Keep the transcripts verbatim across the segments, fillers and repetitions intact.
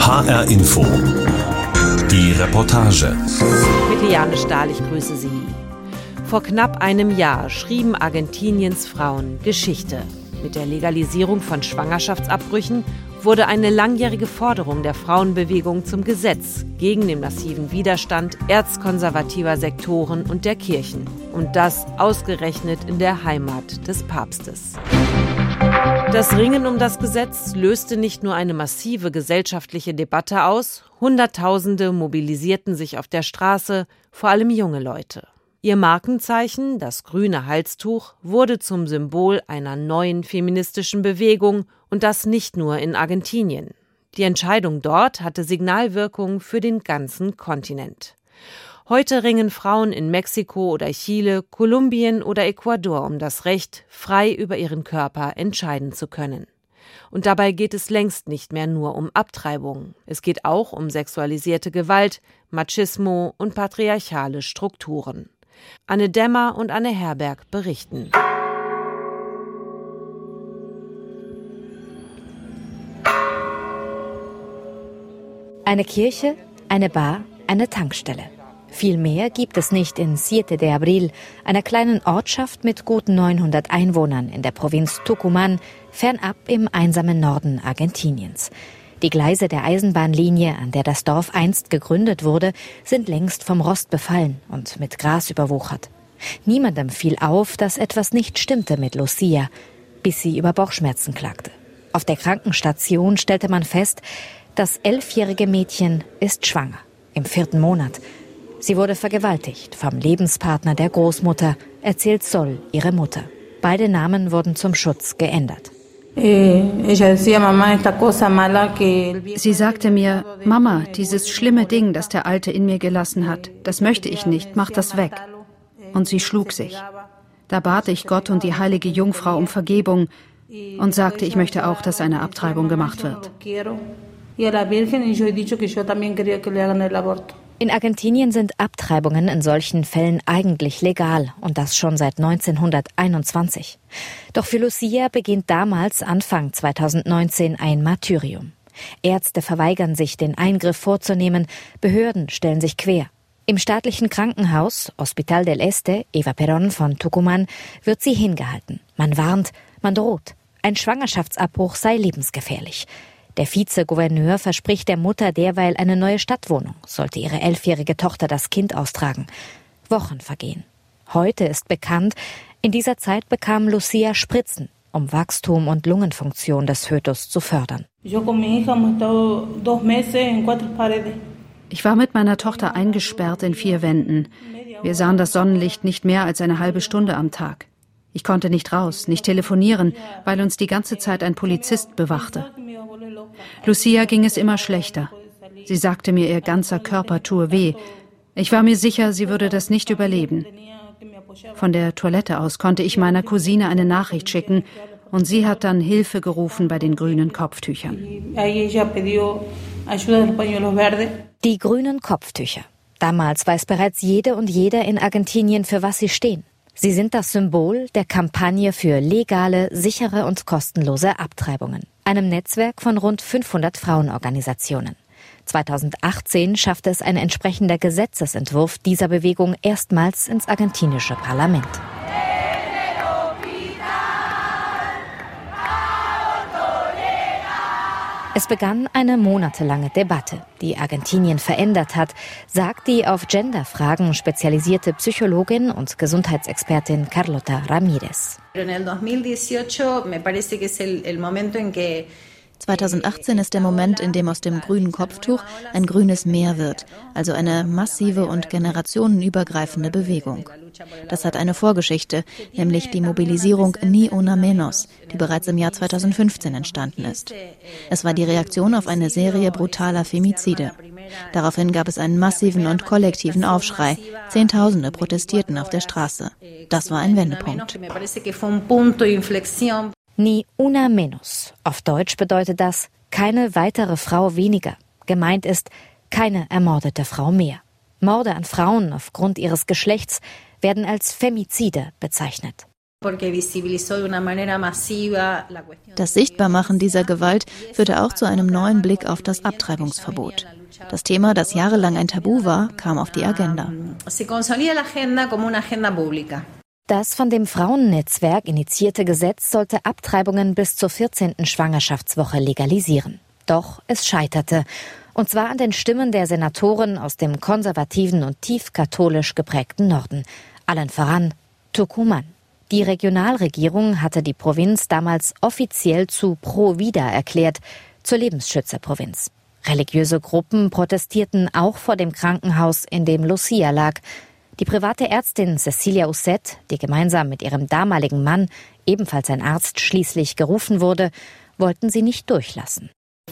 H R Info. Die Reportage. Mit Liane Stahl, ich grüße Sie. Vor knapp einem Jahr schrieben Argentiniens Frauen Geschichte. Mit der Legalisierung von Schwangerschaftsabbrüchen wurde eine langjährige Forderung der Frauenbewegung zum Gesetz gegen den massiven Widerstand erzkonservativer Sektoren und der Kirchen. Und das ausgerechnet in der Heimat des Papstes. Das Ringen um das Gesetz löste nicht nur eine massive gesellschaftliche Debatte aus, Hunderttausende mobilisierten sich auf der Straße, vor allem junge Leute. Ihr Markenzeichen, das grüne Halstuch, wurde zum Symbol einer neuen feministischen Bewegung und das nicht nur in Argentinien. Die Entscheidung dort hatte Signalwirkung für den ganzen Kontinent. Heute ringen Frauen in Mexiko oder Chile, Kolumbien oder Ecuador um das Recht, frei über ihren Körper entscheiden zu können. Und dabei geht es längst nicht mehr nur um Abtreibung. Es geht auch um sexualisierte Gewalt, Machismo und patriarchale Strukturen. Anne Dämmer und Anne Herberg berichten. Eine Kirche, eine Bar, eine Tankstelle. Viel mehr gibt es nicht in Siete de Abril, einer kleinen Ortschaft mit gut neunhundert Einwohnern in der Provinz Tucumán, fernab im einsamen Norden Argentiniens. Die Gleise der Eisenbahnlinie, an der das Dorf einst gegründet wurde, sind längst vom Rost befallen und mit Gras überwuchert. Niemandem fiel auf, dass etwas nicht stimmte mit Lucia, bis sie über Bauchschmerzen klagte. Auf der Krankenstation stellte man fest, das elfjährige Mädchen ist schwanger, im vierten Monat. Sie wurde vergewaltigt vom Lebenspartner der Großmutter, erzählt Sol, ihre Mutter. Beide Namen wurden zum Schutz geändert. Sie sagte mir, Mama, dieses schlimme Ding, das der Alte in mir gelassen hat, das möchte ich nicht, mach das weg. Und sie schlug sich. Da bat ich Gott und die heilige Jungfrau um Vergebung und sagte, ich möchte auch, dass eine Abtreibung gemacht wird. In Argentinien sind Abtreibungen in solchen Fällen eigentlich legal und das schon seit neunzehnhunderteinundzwanzig. Doch für Lucia beginnt damals Anfang zweitausendneunzehn ein Martyrium. Ärzte verweigern sich, den Eingriff vorzunehmen, Behörden stellen sich quer. Im staatlichen Krankenhaus Hospital del Este, Eva Perón von Tucumán, wird sie hingehalten. Man warnt, man droht. Ein Schwangerschaftsabbruch sei lebensgefährlich. Der Vizegouverneur verspricht der Mutter derweil eine neue Stadtwohnung, sollte ihre elfjährige Tochter das Kind austragen. Wochen vergehen. Heute ist bekannt, in dieser Zeit bekam Lucia Spritzen, um Wachstum und Lungenfunktion des Fötus zu fördern. Ich war mit meiner Tochter eingesperrt in vier Wänden. Wir sahen das Sonnenlicht nicht mehr als eine halbe Stunde am Tag. Ich konnte nicht raus, nicht telefonieren, weil uns die ganze Zeit ein Polizist bewachte. Lucia ging es immer schlechter. Sie sagte mir, ihr ganzer Körper tue weh. Ich war mir sicher, sie würde das nicht überleben. Von der Toilette aus konnte ich meiner Cousine eine Nachricht schicken und sie hat dann Hilfe gerufen bei den grünen Kopftüchern. Die grünen Kopftücher. Damals weiß bereits jede und jeder in Argentinien, für was sie stehen. Sie sind das Symbol der Kampagne für legale, sichere und kostenlose Abtreibungen, einem Netzwerk von rund fünfhundert Frauenorganisationen. zweitausendachtzehn schaffte es ein entsprechender Gesetzesentwurf dieser Bewegung erstmals ins argentinische Parlament. Es begann eine monatelange Debatte, die Argentinien verändert hat, sagt die auf Genderfragen spezialisierte Psychologin und Gesundheitsexpertin Carlota Ramírez. zweitausendachtzehn ist der Moment, in dem aus dem grünen Kopftuch ein grünes Meer wird, also eine massive und generationenübergreifende Bewegung. Das hat eine Vorgeschichte, nämlich die Mobilisierung Ni Una Menos, die bereits im Jahr zweitausendfünfzehn entstanden ist. Es war die Reaktion auf eine Serie brutaler Femizide. Daraufhin gab es einen massiven und kollektiven Aufschrei. Zehntausende protestierten auf der Straße. Das war ein Wendepunkt. Ni una menos. Auf Deutsch bedeutet das keine weitere Frau weniger. Gemeint ist keine ermordete Frau mehr. Morde an Frauen aufgrund ihres Geschlechts werden als Femizide bezeichnet. Das Sichtbarmachen dieser Gewalt führte auch zu einem neuen Blick auf das Abtreibungsverbot. Das Thema, das jahrelang ein Tabu war, kam auf die Agenda. Das von dem Frauennetzwerk initiierte Gesetz sollte Abtreibungen bis zur vierzehnten Schwangerschaftswoche legalisieren. Doch es scheiterte. Und zwar an den Stimmen der Senatoren aus dem konservativen und tief katholisch geprägten Norden. Allen voran Tucumán. Die Regionalregierung hatte die Provinz damals offiziell zu Pro-Vida erklärt, zur Lebensschützerprovinz. Religiöse Gruppen protestierten auch vor dem Krankenhaus, in dem Lucia lag. Die private Ärztin Cecilia Uset, die gemeinsam mit ihrem damaligen Mann, ebenfalls ein Arzt, schließlich gerufen wurde, wollten sie nicht durchlassen.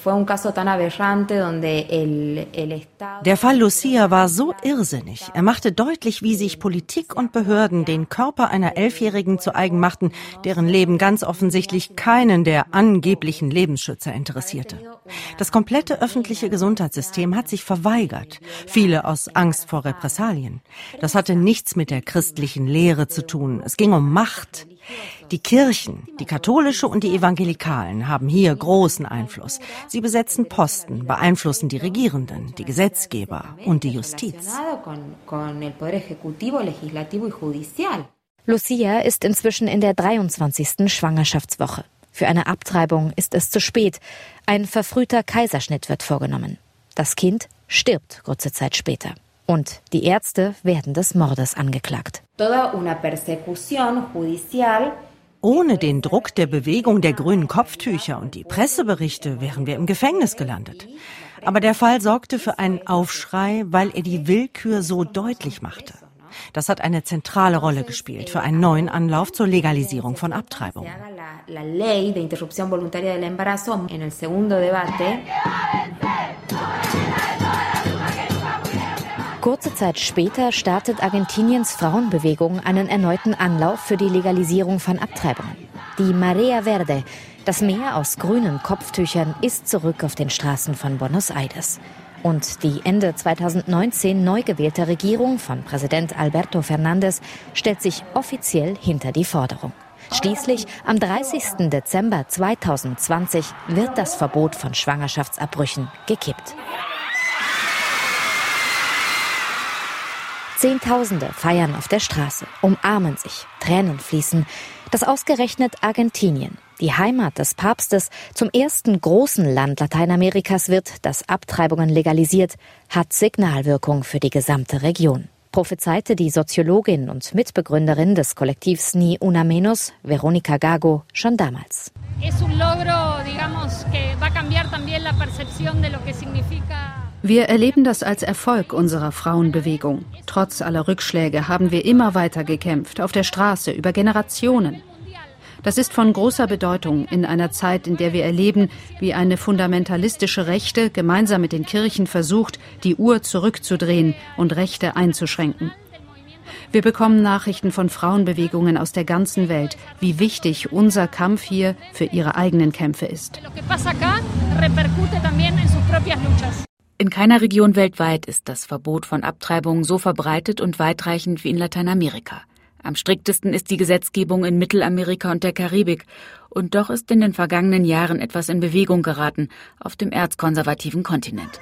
Der Fall Lucia war so irrsinnig. Er machte deutlich, wie sich Politik und Behörden den Körper einer Elfjährigen zu eigen machten, deren Leben ganz offensichtlich keinen der angeblichen Lebensschützer interessierte. Das komplette öffentliche Gesundheitssystem hat sich verweigert, viele aus Angst vor Repressalien. Das hatte nichts mit der christlichen Lehre zu tun. Es ging um Macht. Die Kirchen, die katholische und die Evangelikalen, haben hier großen Einfluss. Sie besetzen Posten, beeinflussen die Regierenden, die Gesetzgeber und die Justiz. Lucia ist inzwischen in der dreiundzwanzigsten Schwangerschaftswoche. Für eine Abtreibung ist es zu spät. Ein verfrühter Kaiserschnitt wird vorgenommen. Das Kind stirbt kurze Zeit später. Und die Ärzte werden des Mordes angeklagt. Ohne den Druck der Bewegung der grünen Kopftücher und die Presseberichte wären wir im Gefängnis gelandet. Aber der Fall sorgte für einen Aufschrei, weil er die Willkür so deutlich machte. Das hat eine zentrale Rolle gespielt für einen neuen Anlauf zur Legalisierung von Abtreibungen. Kurze Zeit später startet Argentiniens Frauenbewegung einen erneuten Anlauf für die Legalisierung von Abtreibungen. Die Marea Verde, das Meer aus grünen Kopftüchern, ist zurück auf den Straßen von Buenos Aires. Und die Ende zweitausendneunzehn neu gewählte Regierung von Präsident Alberto Fernández stellt sich offiziell hinter die Forderung. Schließlich am dreißigsten Dezember zweitausendzwanzig wird das Verbot von Schwangerschaftsabbrüchen gekippt. Zehntausende feiern auf der Straße, umarmen sich, Tränen fließen. Dass ausgerechnet Argentinien, die Heimat des Papstes, zum ersten großen Land Lateinamerikas wird, das Abtreibungen legalisiert, hat Signalwirkung für die gesamte Region. Prophezeite die Soziologin und Mitbegründerin des Kollektivs Ni Una Menos, Verónica Gago, schon damals. Wir erleben das als Erfolg unserer Frauenbewegung. Trotz aller Rückschläge haben wir immer weiter gekämpft, auf der Straße, über Generationen. Das ist von großer Bedeutung in einer Zeit, in der wir erleben, wie eine fundamentalistische Rechte gemeinsam mit den Kirchen versucht, die Uhr zurückzudrehen und Rechte einzuschränken. Wir bekommen Nachrichten von Frauenbewegungen aus der ganzen Welt, wie wichtig unser Kampf hier für ihre eigenen Kämpfe ist. In keiner Region weltweit ist das Verbot von Abtreibungen so verbreitet und weitreichend wie in Lateinamerika. Am striktesten ist die Gesetzgebung in Mittelamerika und der Karibik. Und doch ist in den vergangenen Jahren etwas in Bewegung geraten auf dem erzkonservativen Kontinent.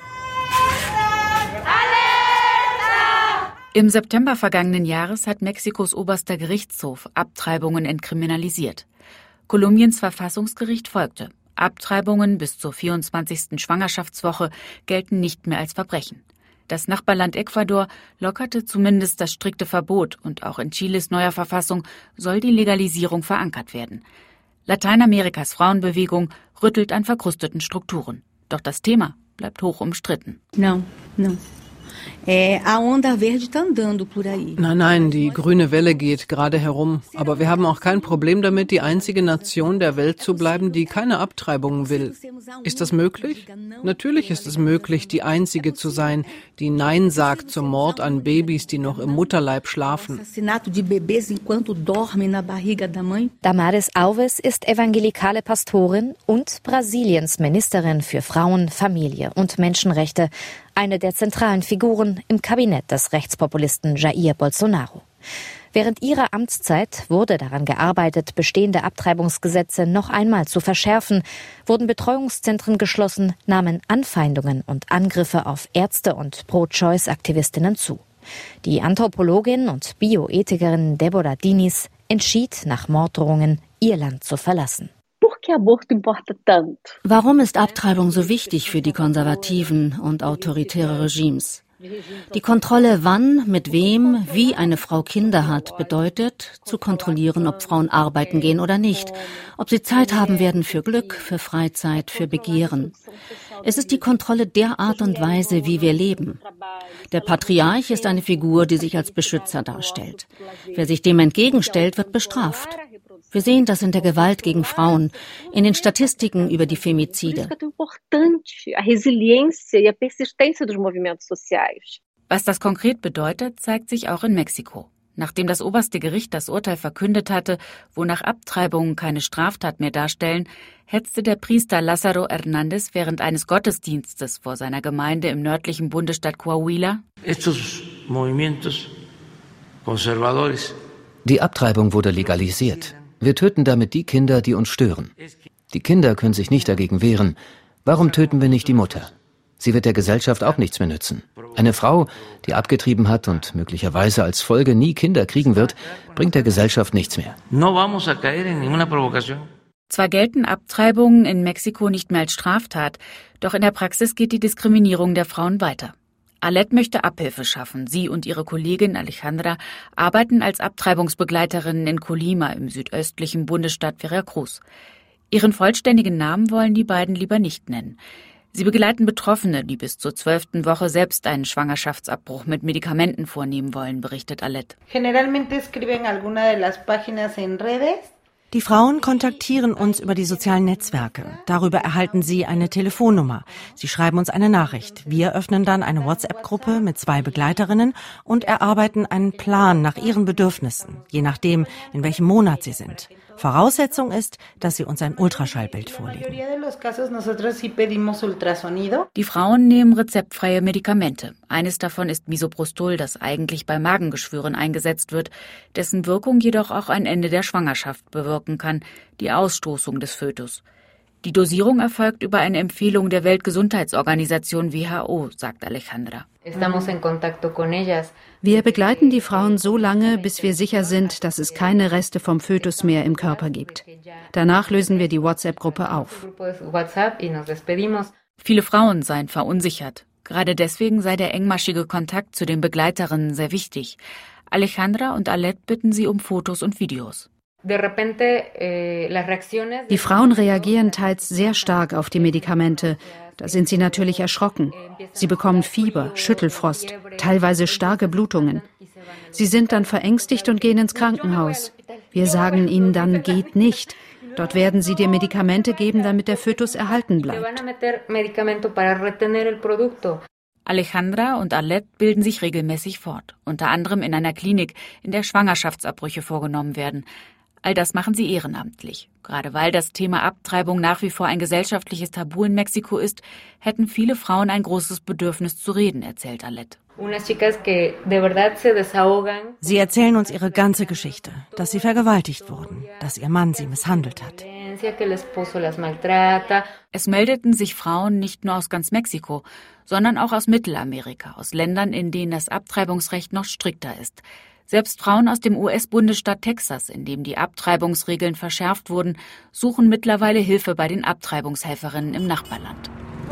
Im September vergangenen Jahres hat Mexikos oberster Gerichtshof Abtreibungen entkriminalisiert. Kolumbiens Verfassungsgericht folgte. Abtreibungen bis zur vierundzwanzigsten Schwangerschaftswoche gelten nicht mehr als Verbrechen. Das Nachbarland Ecuador lockerte zumindest das strikte Verbot und auch in Chiles neuer Verfassung soll die Legalisierung verankert werden. Lateinamerikas Frauenbewegung rüttelt an verkrusteten Strukturen. Doch das Thema bleibt hoch umstritten. No, no. Nein, nein, die grüne Welle geht gerade herum. Aber wir haben auch kein Problem damit, die einzige Nation der Welt zu bleiben, die keine Abtreibungen will. Ist das möglich? Natürlich ist es möglich, die einzige zu sein, die Nein sagt zum Mord an Babys, die noch im Mutterleib schlafen. Damares Alves ist evangelikale Pastorin und Brasiliens Ministerin für Frauen, Familie und Menschenrechte, eine der zentralen Figuren im Kabinett des Rechtspopulisten Jair Bolsonaro. Während ihrer Amtszeit wurde daran gearbeitet, bestehende Abtreibungsgesetze noch einmal zu verschärfen, wurden Betreuungszentren geschlossen, nahmen Anfeindungen und Angriffe auf Ärzte und Pro-Choice-Aktivistinnen zu. Die Anthropologin und Bioethikerin Deborah Diniz entschied nach Morddrohungen, ihr Land zu verlassen. Warum ist Abtreibung so wichtig für die konservativen und autoritäre Regimes? Die Kontrolle, wann, mit wem, wie eine Frau Kinder hat, bedeutet, zu kontrollieren, ob Frauen arbeiten gehen oder nicht, ob sie Zeit haben werden für Glück, für Freizeit, für Begehren. Es ist die Kontrolle der Art und Weise, wie wir leben. Der Patriarch ist eine Figur, die sich als Beschützer darstellt. Wer sich dem entgegenstellt, wird bestraft. Wir sehen das in der Gewalt gegen Frauen, in den Statistiken über die Femizide. Was das konkret bedeutet, zeigt sich auch in Mexiko. Nachdem das oberste Gericht das Urteil verkündet hatte, wonach Abtreibungen keine Straftat mehr darstellen, hetzte der Priester Lázaro Hernández während eines Gottesdienstes vor seiner Gemeinde im nördlichen Bundesstaat Coahuila. Die Abtreibung wurde legalisiert. Wir töten damit die Kinder, die uns stören. Die Kinder können sich nicht dagegen wehren. Warum töten wir nicht die Mutter? Sie wird der Gesellschaft auch nichts mehr nützen. Eine Frau, die abgetrieben hat und möglicherweise als Folge nie Kinder kriegen wird, bringt der Gesellschaft nichts mehr. Zwar gelten Abtreibungen in Mexiko nicht mehr als Straftat, doch in der Praxis geht die Diskriminierung der Frauen weiter. Alette möchte Abhilfe schaffen. Sie und ihre Kollegin Alejandra arbeiten als Abtreibungsbegleiterinnen in Colima im südöstlichen Bundesstaat Veracruz. Ihren vollständigen Namen wollen die beiden lieber nicht nennen. Sie begleiten Betroffene, die bis zur zwölften Woche selbst einen Schwangerschaftsabbruch mit Medikamenten vornehmen wollen, berichtet Alette. Die Frauen kontaktieren uns über die sozialen Netzwerke. Darüber erhalten sie eine Telefonnummer. Sie schreiben uns eine Nachricht. Wir öffnen dann eine WhatsApp-Gruppe mit zwei Begleiterinnen und erarbeiten einen Plan nach ihren Bedürfnissen, je nachdem, in welchem Monat sie sind. Voraussetzung ist, dass sie uns ein Ultraschallbild vorlegen. Die Frauen nehmen rezeptfreie Medikamente. Eines davon ist Misoprostol, das eigentlich bei Magengeschwüren eingesetzt wird, dessen Wirkung jedoch auch ein Ende der Schwangerschaft bewirken kann, die Ausstoßung des Fötus. Die Dosierung erfolgt über eine Empfehlung der Weltgesundheitsorganisation W H O, sagt Alejandra. Wir begleiten die Frauen so lange, bis wir sicher sind, dass es keine Reste vom Fötus mehr im Körper gibt. Danach lösen wir die WhatsApp-Gruppe auf. Viele Frauen seien verunsichert. Gerade deswegen sei der engmaschige Kontakt zu den Begleiterinnen sehr wichtig. Alejandra und Alette bitten sie um Fotos und Videos. Die Frauen reagieren teils sehr stark auf die Medikamente. Da sind sie natürlich erschrocken. Sie bekommen Fieber, Schüttelfrost, teilweise starke Blutungen. Sie sind dann verängstigt und gehen ins Krankenhaus. Wir sagen ihnen dann, geht nicht. Dort werden sie dir Medikamente geben, damit der Fötus erhalten bleibt. Alejandra und Alette bilden sich regelmäßig fort, unter anderem in einer Klinik, in der Schwangerschaftsabbrüche vorgenommen werden. All das machen sie ehrenamtlich. Gerade weil das Thema Abtreibung nach wie vor ein gesellschaftliches Tabu in Mexiko ist, hätten viele Frauen ein großes Bedürfnis zu reden, erzählt Alette. Sie erzählen uns ihre ganze Geschichte, dass sie vergewaltigt wurden, dass ihr Mann sie misshandelt hat. Es meldeten sich Frauen nicht nur aus ganz Mexiko, sondern auch aus Mittelamerika, aus Ländern, in denen das Abtreibungsrecht noch strikter ist. Selbst Frauen aus dem U S-Bundesstaat Texas, in dem die Abtreibungsregeln verschärft wurden, suchen mittlerweile Hilfe bei den Abtreibungshelferinnen im Nachbarland.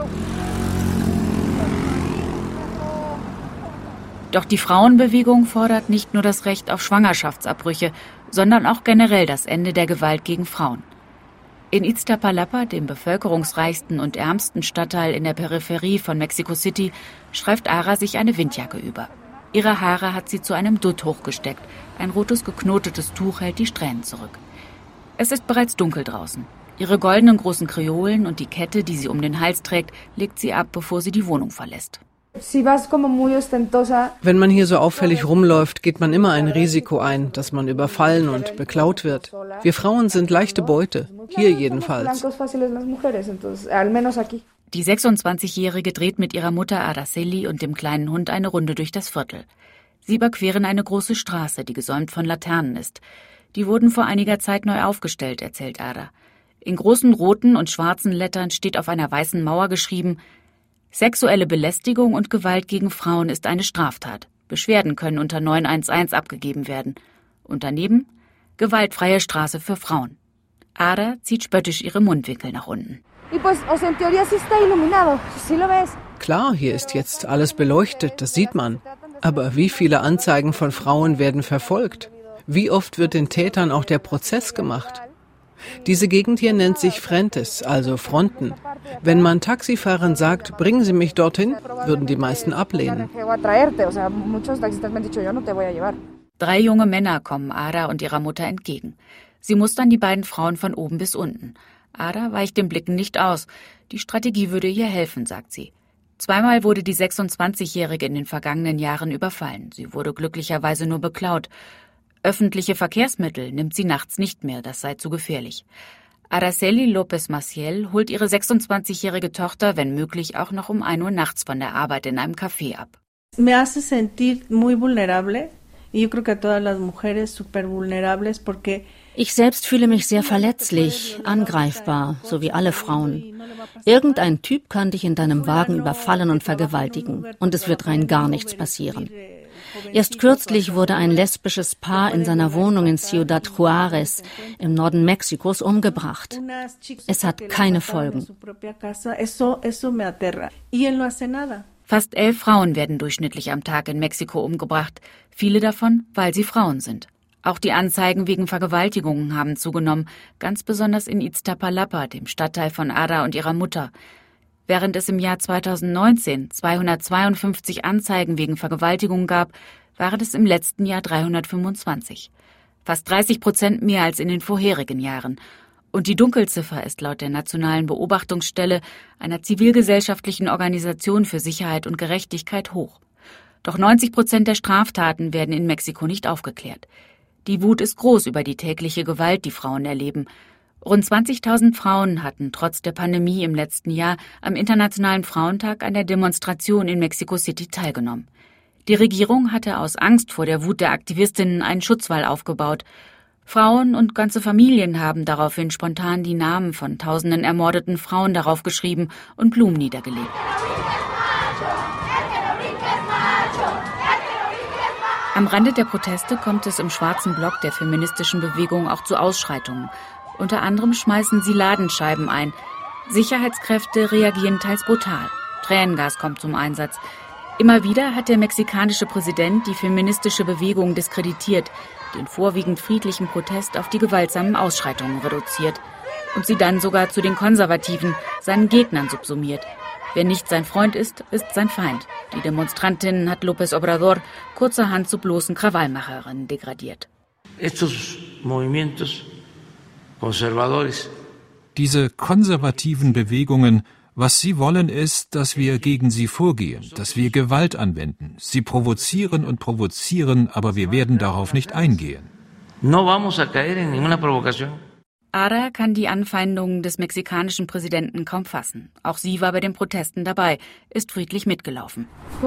Doch die Frauenbewegung fordert nicht nur das Recht auf Schwangerschaftsabbrüche, sondern auch generell das Ende der Gewalt gegen Frauen. In Iztapalapa, dem bevölkerungsreichsten und ärmsten Stadtteil in der Peripherie von Mexico City, streift Ara sich eine Windjacke über. Ihre Haare hat sie zu einem Dutt hochgesteckt. Ein rotes, geknotetes Tuch hält die Strähnen zurück. Es ist bereits dunkel draußen. Ihre goldenen großen Kreolen und die Kette, die sie um den Hals trägt, legt sie ab, bevor sie die Wohnung verlässt. Wenn man hier so auffällig rumläuft, geht man immer ein Risiko ein, dass man überfallen und beklaut wird. Wir Frauen sind leichte Beute, hier jedenfalls. Die sechsundzwanzigjährige dreht mit ihrer Mutter Araceli und dem kleinen Hund eine Runde durch das Viertel. Sie überqueren eine große Straße, die gesäumt von Laternen ist. Die wurden vor einiger Zeit neu aufgestellt, erzählt Ada. In großen roten und schwarzen Lettern steht auf einer weißen Mauer geschrieben: Sexuelle Belästigung und Gewalt gegen Frauen ist eine Straftat. Beschwerden können unter neun eins eins abgegeben werden. Und daneben: Gewaltfreie Straße für Frauen. Ada zieht spöttisch ihre Mundwinkel nach unten. Klar, hier ist jetzt alles beleuchtet, das sieht man. Aber wie viele Anzeigen von Frauen werden verfolgt? Wie oft wird den Tätern auch der Prozess gemacht? Diese Gegend hier nennt sich Frentes, also Fronten. Wenn man Taxifahrern sagt, bringen Sie mich dorthin, würden die meisten ablehnen. Drei junge Männer kommen Ada und ihrer Mutter entgegen. Sie mustern die beiden Frauen von oben bis unten. Ada weicht den Blicken nicht aus. Die Strategie würde ihr helfen, sagt sie. Zweimal wurde die sechsundzwanzigjährige in den vergangenen Jahren überfallen. Sie wurde glücklicherweise nur beklaut. Öffentliche Verkehrsmittel nimmt sie nachts nicht mehr, das sei zu gefährlich. Araceli López Maciel holt ihre sechsundzwanzigjährige Tochter, wenn möglich, auch noch um ein Uhr nachts von der Arbeit in einem Café ab. Me hace sentir muy vulnerable. Y yo creo que a todas las mujeres súper vulnerables porque Ich selbst fühle mich sehr verletzlich, angreifbar, so wie alle Frauen. Irgendein Typ kann dich in deinem Wagen überfallen und vergewaltigen, und es wird rein gar nichts passieren. Erst kürzlich wurde ein lesbisches Paar in seiner Wohnung in Ciudad Juárez im Norden Mexikos umgebracht. Es hat keine Folgen. Fast elf Frauen werden durchschnittlich am Tag in Mexiko umgebracht, viele davon, weil sie Frauen sind. Auch die Anzeigen wegen Vergewaltigungen haben zugenommen, ganz besonders in Iztapalapa, dem Stadtteil von Ada und ihrer Mutter. Während es im Jahr zweitausendneunzehn zweihundertzweiundfünfzig Anzeigen wegen Vergewaltigung gab, waren es im letzten Jahr dreihundertfünfundzwanzig. Fast dreißig Prozent mehr als in den vorherigen Jahren. Und die Dunkelziffer ist laut der Nationalen Beobachtungsstelle, einer zivilgesellschaftlichen Organisation für Sicherheit und Gerechtigkeit, hoch. Doch neunzig Prozent der Straftaten werden in Mexiko nicht aufgeklärt. Die Wut ist groß über die tägliche Gewalt, die Frauen erleben. Rund zwanzigtausend Frauen hatten trotz der Pandemie im letzten Jahr am Internationalen Frauentag an der Demonstration in Mexico City teilgenommen. Die Regierung hatte aus Angst vor der Wut der Aktivistinnen einen Schutzwall aufgebaut. Frauen und ganze Familien haben daraufhin spontan die Namen von tausenden ermordeten Frauen darauf geschrieben und Blumen niedergelegt. Am Rande der Proteste kommt es im schwarzen Block der feministischen Bewegung auch zu Ausschreitungen. Unter anderem schmeißen sie Ladenscheiben ein. Sicherheitskräfte reagieren teils brutal. Tränengas kommt zum Einsatz. Immer wieder hat der mexikanische Präsident die feministische Bewegung diskreditiert, den vorwiegend friedlichen Protest auf die gewaltsamen Ausschreitungen reduziert und sie dann sogar zu den Konservativen, seinen Gegnern subsumiert. Wer nicht sein Freund ist, ist sein Feind. Die Demonstrantin hat López Obrador kurzerhand zu bloßen Krawallmacherinnen degradiert. Diese konservativen Bewegungen, was sie wollen, ist, dass wir gegen sie vorgehen, dass wir Gewalt anwenden. Sie provozieren und provozieren, aber wir werden darauf nicht eingehen. No vamos a caer en ninguna provocación. Ada kann die Anfeindungen des mexikanischen Präsidenten kaum fassen. Auch sie war bei den Protesten dabei, ist friedlich mitgelaufen.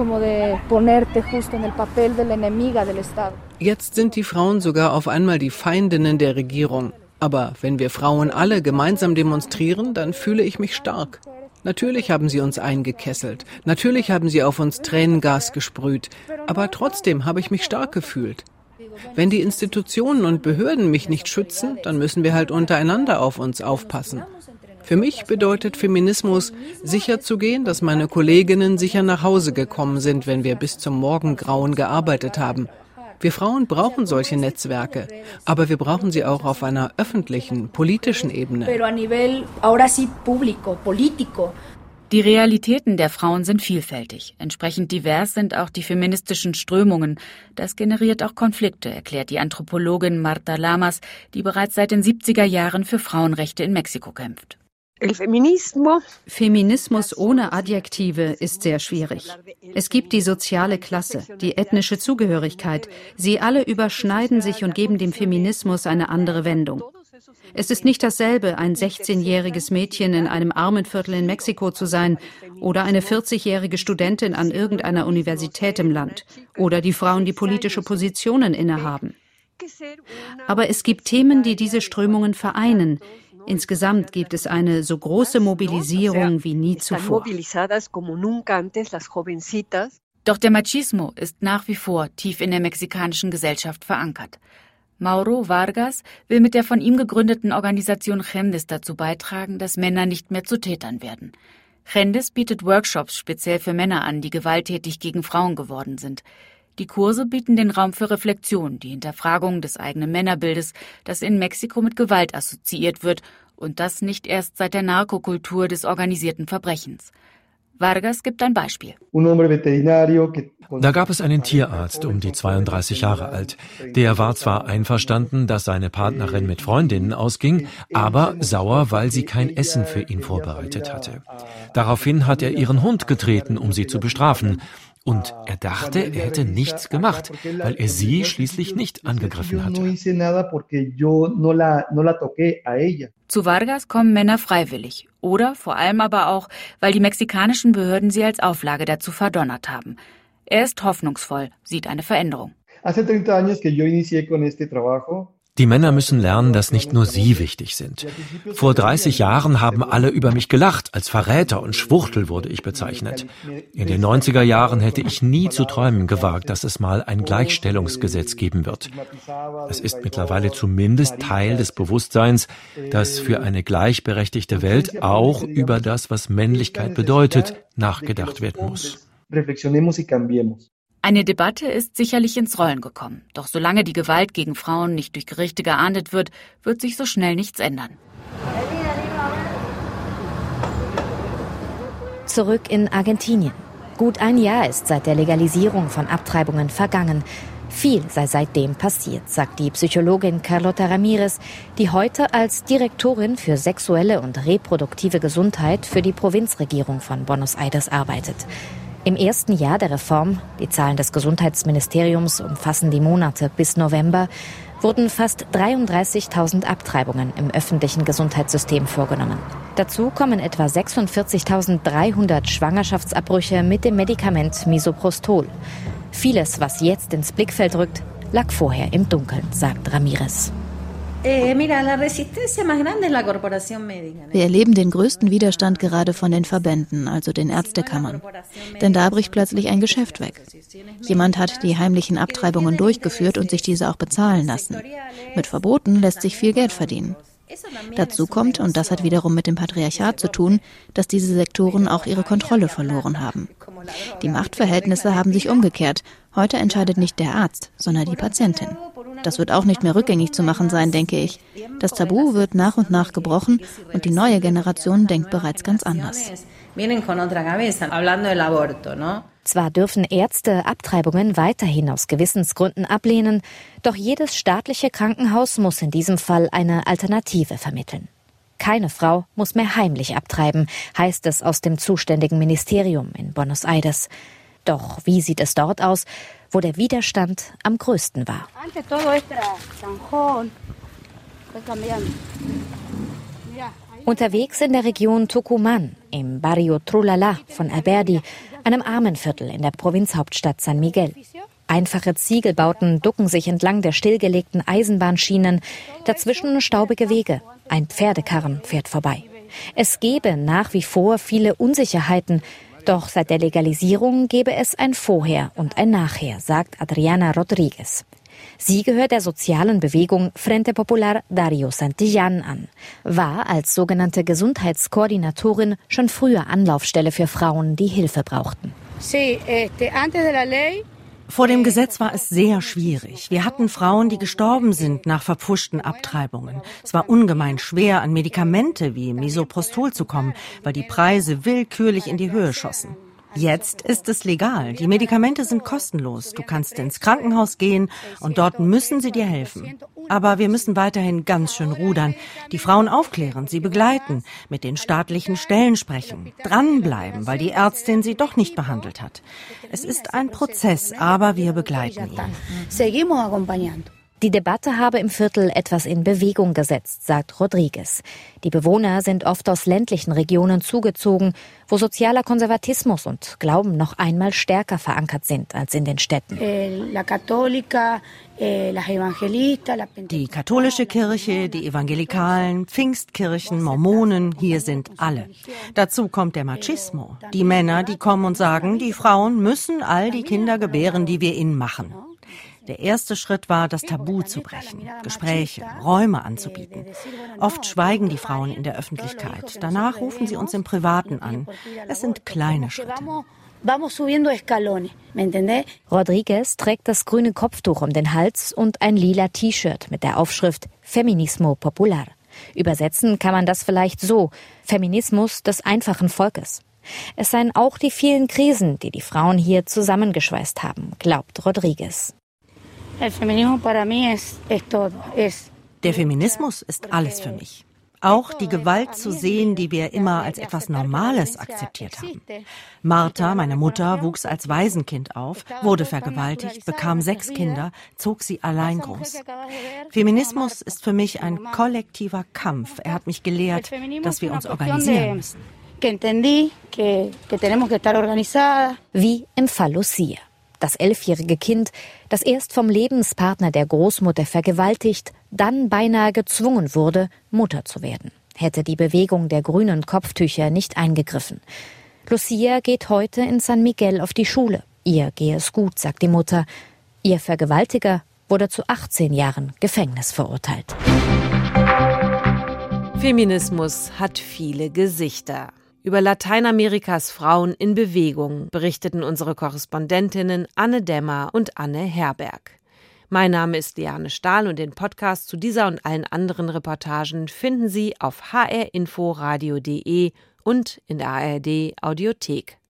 Jetzt sind die Frauen sogar auf einmal die Feindinnen der Regierung. Aber wenn wir Frauen alle gemeinsam demonstrieren, dann fühle ich mich stark. Natürlich haben sie uns eingekesselt, natürlich haben sie auf uns Tränengas gesprüht, aber trotzdem habe ich mich stark gefühlt. Wenn die Institutionen und Behörden mich nicht schützen, dann müssen wir halt untereinander auf uns aufpassen. Für mich bedeutet Feminismus, sicherzugehen, dass meine Kolleginnen sicher nach Hause gekommen sind, wenn wir bis zum Morgengrauen gearbeitet haben. Wir Frauen brauchen solche Netzwerke, aber wir brauchen sie auch auf einer öffentlichen, politischen Ebene. Die Realitäten der Frauen sind vielfältig. Entsprechend divers sind auch die feministischen Strömungen. Das generiert auch Konflikte, erklärt die Anthropologin Marta Lamas, die bereits seit den siebziger Jahren für Frauenrechte in Mexiko kämpft. Feminismus ohne Adjektive ist sehr schwierig. Es gibt die soziale Klasse, die ethnische Zugehörigkeit. Sie alle überschneiden sich und geben dem Feminismus eine andere Wendung. Es ist nicht dasselbe, ein sechzehnjähriges Mädchen in einem Armenviertel in Mexiko zu sein oder eine vierzigjährige Studentin an irgendeiner Universität im Land oder die Frauen, die politische Positionen innehaben. Aber es gibt Themen, die diese Strömungen vereinen. Insgesamt gibt es eine so große Mobilisierung wie nie zuvor. Doch der Machismo ist nach wie vor tief in der mexikanischen Gesellschaft verankert. Mauro Vargas will mit der von ihm gegründeten Organisation Gendes dazu beitragen, dass Männer nicht mehr zu Tätern werden. Gendes bietet Workshops speziell für Männer an, die gewalttätig gegen Frauen geworden sind. Die Kurse bieten den Raum für Reflexion, die Hinterfragung des eigenen Männerbildes, das in Mexiko mit Gewalt assoziiert wird, und das nicht erst seit der Narkokultur des organisierten Verbrechens. Vargas gibt ein Beispiel. Da gab es einen Tierarzt, um die zweiunddreißig Jahre alt. Der war zwar einverstanden, dass seine Partnerin mit Freundinnen ausging, aber sauer, weil sie kein Essen für ihn vorbereitet hatte. Daraufhin hat er ihren Hund getreten, um sie zu bestrafen. Und er dachte, er hätte nichts gemacht, weil er sie schließlich nicht angegriffen hatte. Zu Vargas kommen Männer freiwillig oder vor allem aber auch, weil die mexikanischen Behörden sie als Auflage dazu verdonnert haben. Er ist hoffnungsvoll, sieht eine Veränderung. Die Männer müssen lernen, dass nicht nur sie wichtig sind. Vor dreißig Jahren haben alle über mich gelacht. Als Verräter und Schwuchtel wurde ich bezeichnet. In den neunziger Jahren hätte ich nie zu träumen gewagt, dass es mal ein Gleichstellungsgesetz geben wird. Es ist mittlerweile zumindest Teil des Bewusstseins, dass für eine gleichberechtigte Welt auch über das, was Männlichkeit bedeutet, nachgedacht werden muss. Eine Debatte ist sicherlich ins Rollen gekommen. Doch solange die Gewalt gegen Frauen nicht durch Gerichte geahndet wird, wird sich so schnell nichts ändern. Zurück in Argentinien. Gut ein Jahr ist seit der Legalisierung von Abtreibungen vergangen. Viel sei seitdem passiert, sagt die Psychologin Carlota Ramirez, die heute als Direktorin für sexuelle und reproduktive Gesundheit für die Provinzregierung von Buenos Aires arbeitet. Im ersten Jahr der Reform, die Zahlen des Gesundheitsministeriums umfassen die Monate bis November, wurden fast dreiunddreißigtausend Abtreibungen im öffentlichen Gesundheitssystem vorgenommen. Dazu kommen etwa sechsundvierzigtausenddreihundert Schwangerschaftsabbrüche mit dem Medikament Misoprostol. Vieles, was jetzt ins Blickfeld rückt, lag vorher im Dunkeln, sagt Ramirez. Wir erleben den größten Widerstand gerade von den Verbänden, also den Ärztekammern. Denn da bricht plötzlich ein Geschäft weg. Jemand hat die heimlichen Abtreibungen durchgeführt und sich diese auch bezahlen lassen. Mit Verboten lässt sich viel Geld verdienen. Dazu kommt, und das hat wiederum mit dem Patriarchat zu tun, dass diese Sektoren auch ihre Kontrolle verloren haben. Die Machtverhältnisse haben sich umgekehrt. Heute entscheidet nicht der Arzt, sondern die Patientin. Das wird auch nicht mehr rückgängig zu machen sein, denke ich. Das Tabu wird nach und nach gebrochen und die neue Generation denkt bereits ganz anders. Zwar dürfen Ärzte Abtreibungen weiterhin aus Gewissensgründen ablehnen, doch jedes staatliche Krankenhaus muss in diesem Fall eine Alternative vermitteln. Keine Frau muss mehr heimlich abtreiben, heißt es aus dem zuständigen Ministerium in Buenos Aires. Doch wie sieht es dort aus, wo der Widerstand am größten war? Unterwegs in der Region Tucumán, im Barrio Trulala von Alberdi, einem Armenviertel in der Provinzhauptstadt San Miguel. Einfache Ziegelbauten ducken sich entlang der stillgelegten Eisenbahnschienen, dazwischen staubige Wege. Ein Pferdekarren fährt vorbei. Es gebe nach wie vor viele Unsicherheiten, doch seit der Legalisierung gebe es ein Vorher und ein Nachher, sagt Adriana Rodriguez. Sie gehört der sozialen Bewegung Frente Popular Darío Santillán an, war als sogenannte Gesundheitskoordinatorin schon früher Anlaufstelle für Frauen, die Hilfe brauchten. Vor dem Gesetz war es sehr schwierig. Wir hatten Frauen, die gestorben sind nach verpfuschten Abtreibungen. Es war ungemein schwer, an Medikamente wie Misoprostol zu kommen, weil die Preise willkürlich in die Höhe schossen. Jetzt ist es legal. Die Medikamente sind kostenlos. Du kannst ins Krankenhaus gehen und dort müssen sie dir helfen. Aber wir müssen weiterhin ganz schön rudern. Die Frauen aufklären, sie begleiten, mit den staatlichen Stellen sprechen, dranbleiben, weil die Ärztin sie doch nicht behandelt hat. Es ist ein Prozess, aber wir begleiten ihn. Die Debatte habe im Viertel etwas in Bewegung gesetzt, sagt Rodriguez. Die Bewohner sind oft aus ländlichen Regionen zugezogen, wo sozialer Konservatismus und Glauben noch einmal stärker verankert sind als in den Städten. Die katholische Kirche, die Evangelikalen, Pfingstkirchen, Mormonen, hier sind alle. Dazu kommt der Machismo. Die Männer, die kommen und sagen, die Frauen müssen all die Kinder gebären, die wir ihnen machen. Der erste Schritt war, das Tabu zu brechen, Gespräche, Räume anzubieten. Oft schweigen die Frauen in der Öffentlichkeit. Danach rufen sie uns im Privaten an. Es sind kleine Schritte. Rodriguez trägt das grüne Kopftuch um den Hals und ein lila T-Shirt mit der Aufschrift Feminismo Popular. Übersetzen kann man das vielleicht so: Feminismus des einfachen Volkes. Es seien auch die vielen Krisen, die die Frauen hier zusammengeschweißt haben, glaubt Rodriguez. Der Feminismus ist alles für mich. Auch die Gewalt zu sehen, die wir immer als etwas Normales akzeptiert haben. Martha, meine Mutter, wuchs als Waisenkind auf, wurde vergewaltigt, bekam sechs Kinder, zog sie allein groß. Feminismus ist für mich ein kollektiver Kampf. Er hat mich gelehrt, dass wir uns organisieren müssen. Wie im Fall Lucia. Das elfjährige Kind, das erst vom Lebenspartner der Großmutter vergewaltigt, dann beinahe gezwungen wurde, Mutter zu werden. Hätte die Bewegung der grünen Kopftücher nicht eingegriffen. Lucia geht heute in San Miguel auf die Schule. Ihr gehe es gut, sagt die Mutter. Ihr Vergewaltiger wurde zu achtzehn Jahren Gefängnis verurteilt. Feminismus hat viele Gesichter. Über Lateinamerikas Frauen in Bewegung berichteten unsere Korrespondentinnen Anne Dämmer und Anne Herberg. Mein Name ist Liane Stahl und den Podcast zu dieser und allen anderen Reportagen finden Sie auf h r info radio punkt d e und in der A R D Audiothek.